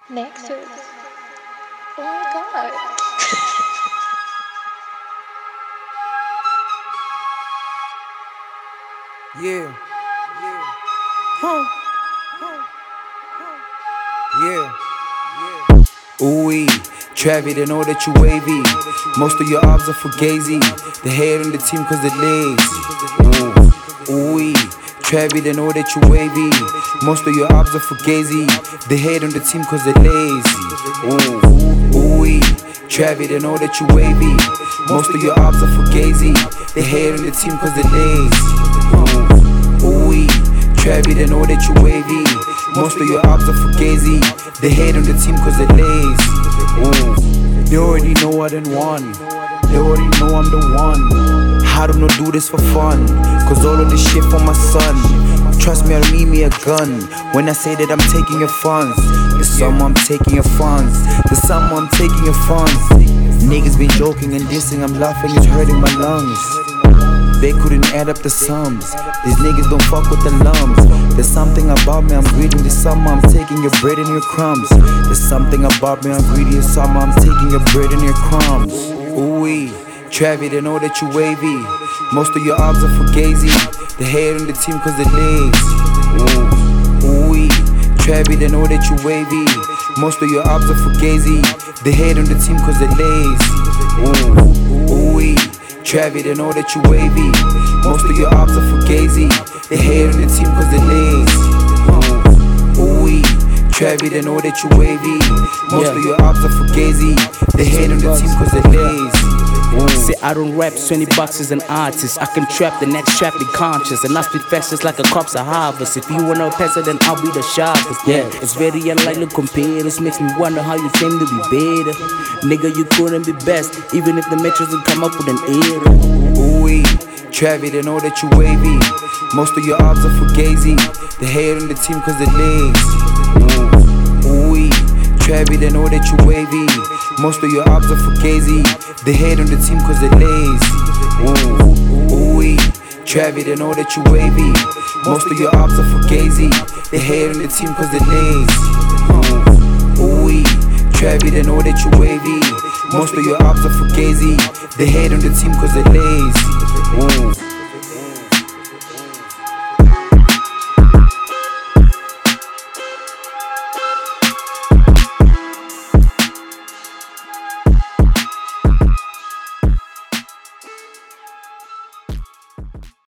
Nexus. Oh my god. Yeah. Huh. Yeah. Ooh-wee, Travi, they know that you wavy. Most of your obs are fugazi. They hate on the team cause they're lazy. Ooh-wee, Travi, they know that you wavy. Most of your obs are fugazi. They hate on the team cause they're lazy. Ooh-wee, Travi, they know that you wavy. Most of your obs are fugazi. They hate on the team cause they're lazy. Ooh-wee, Travi, they know that you wavy. Most of your obs are fugazi. They hate on the team cause they're lazy. They already know I done won. They already know I'm the one. I don't do this for fun, cause all of this shit for my son. Trust me, I don't need me a gun. When I say that I'm taking your funds, the sum I'm taking your funds. The sum I'm taking your funds. Niggas been joking and dissing, I'm laughing, it's hurting my lungs. They couldn't add up the sums. These niggas don't fuck with the lums. There's something about me, I'm greedy. There's something, I'm taking your bread and your crumbs. There's something about me, I'm greedy. There's something, I'm taking your bread and your crumbs. Ooh-wee, Travi, they know that you wavy. Most of your obs are fugazi. They hate on the team cause they're lazy. Ooh-wee, Travi, they know that you wavy. Most of your obs are fugazi. They hate on the team cause they're lazy. Ooh-wee, Travi, they know that you wavy. Most of your obs are fugazi. They hate on the team cause they're lazy. Ooh-wee, Travi, they know that you wavy. Most of your obs are fugazi. They hate on the team cause they're lazy. Say I don't rap, 20 bucks as an artist. I can trap, the next trap be conscious. And I spit fast just like a crop's a harvest. If you wanna pass it, then I'll be the sharpest. Yeah, it's very unlikely to compare. This makes me wonder how you claim to be better. Nigga, you couldn't be best, even if the metrics would come up with an error. Ooh-wee, Travi, they know that you wavy. Most of your obs are fugazi. They hate on the team cause they're lazy. Ooh-wee, Travi, they know that you wavy. Most of your obs are fugazi. They hate on the team cause they're lazy. Ooh-wee, Travi, they know that you wavy. Most of your obs are fugazi. They hate on the team cause they're lazy. Ooh-wee, Travi, they know that you wavy. Most of your obs are fugazi. They hate on the team cause they're lazy.